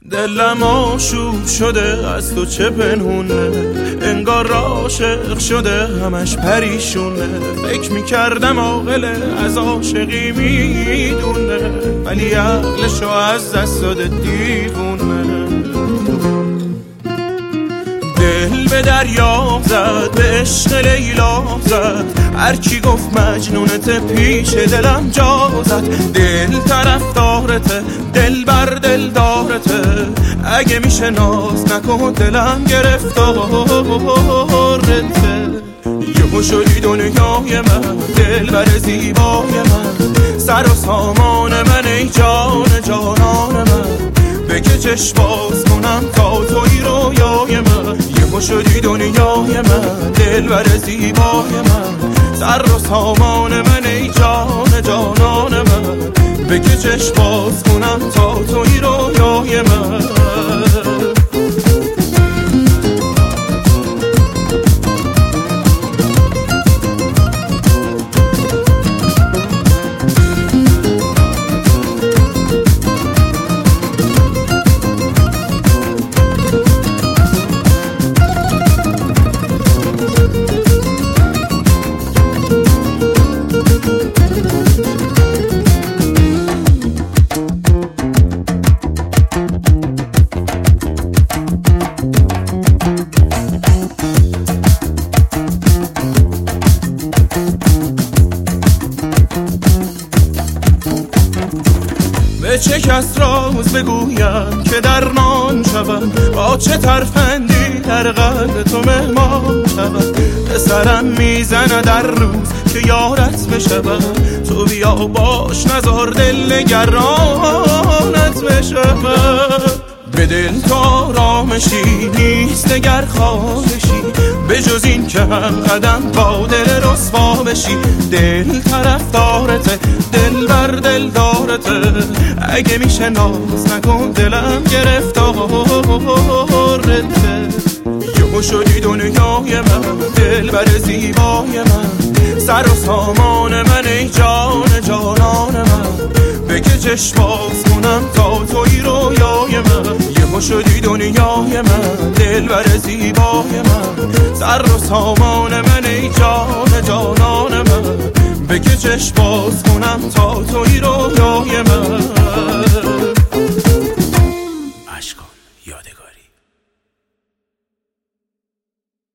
دلم آشوب شده از تو چه پنهونه، انگار عاشق شده همش پریشونه. فکر میکردم عاقله از عاشقی میدونه، ولی عقلشو از دست داده دیوونه. دل به دریا زد، به عشق لیلا زد، هرچی گفت مجنونت پیش دلم جا زد. دل طرفدارته، دل بر دل دارته، اگه میشه ناز نکن دلم گرفتارته. یهو شدی دنیای من، دل بر زیبای من، سر و سامان من، ای جان جانان من. بگه چشم باز کنم تا توی رویای من. یهو شدی دنیای من، دل بر زیبای من، سر و سامان من، ای جان جانان من. بگه چشم باز کنم تا توی رویای من. به چه کس راز بگویم که درمان شوم، با چه ترفندی در قلب تو مهمان شوم. به سرم میزنه در روز که یارت بشوم، تو بیا باش نزار دل نگرانت بشوم. به دل تو آرامشی نیست دگر خواهشی، به جز این که هم قدم با دل رسوا بشی. دل طرفدارته، دل بر دل دارته، اگه میشه ناز نکن دلم گرفتارته. یهو شدی دنیای من، دل بر زیبای من، سر و سامان من، ای جان جانان من. بگه چشم باز کنم تا توی رویای من. یهو شدی دنیای من، دل بر زیبای من، سر و سامان من، ای جان جانان من. بگه چشم باز کنم تا توی رویای من.